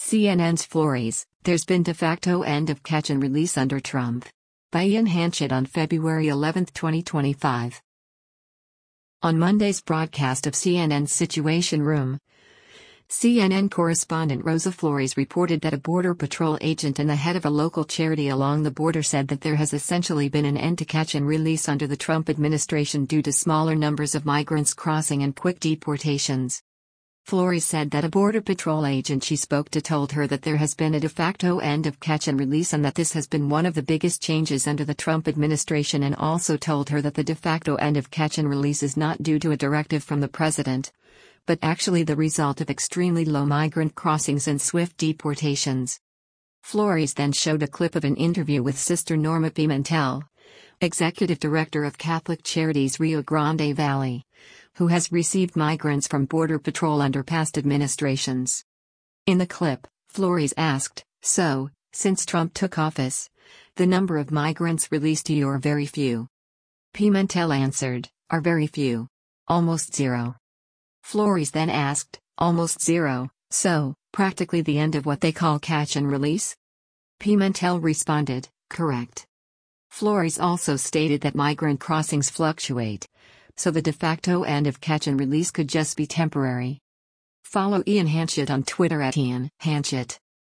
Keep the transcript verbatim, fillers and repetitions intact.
C N N's Flores, there's been de facto end of catch and release under Trump. By Ian Hanchett on February eleventh, twenty twenty-five. On Monday's broadcast of C N N's Situation Room, C N N correspondent Rosa Flores reported that a Border Patrol agent and the head of a local charity along the border said that there has essentially been an end to catch and release under the Trump administration due to smaller numbers of migrants crossing and quick deportations. Flores said that a Border Patrol agent she spoke to told her that there has been a de facto end of catch and release and that this has been one of the biggest changes under the Trump administration, and also told her that the de facto end of catch and release is not due to a directive from the president, but actually the result of extremely low migrant crossings and swift deportations. Flores then showed a clip of an interview with Sister Norma Pimentel, executive director of Catholic Charities Rio Grande Valley, who has received migrants from Border Patrol under past administrations. In the clip, Flores asked, "So, since Trump took office, the number of migrants released to you are very few?" Pimentel answered, "Are very few. Almost zero." Flores then asked, "Almost zero, so, practically the end of what they call catch and release?" Pimentel responded, "Correct." Flores also stated that migrant crossings fluctuate, so the de facto end of catch and release could just be temporary. Follow Ian Hanchett on Twitter at Ian Hanchett.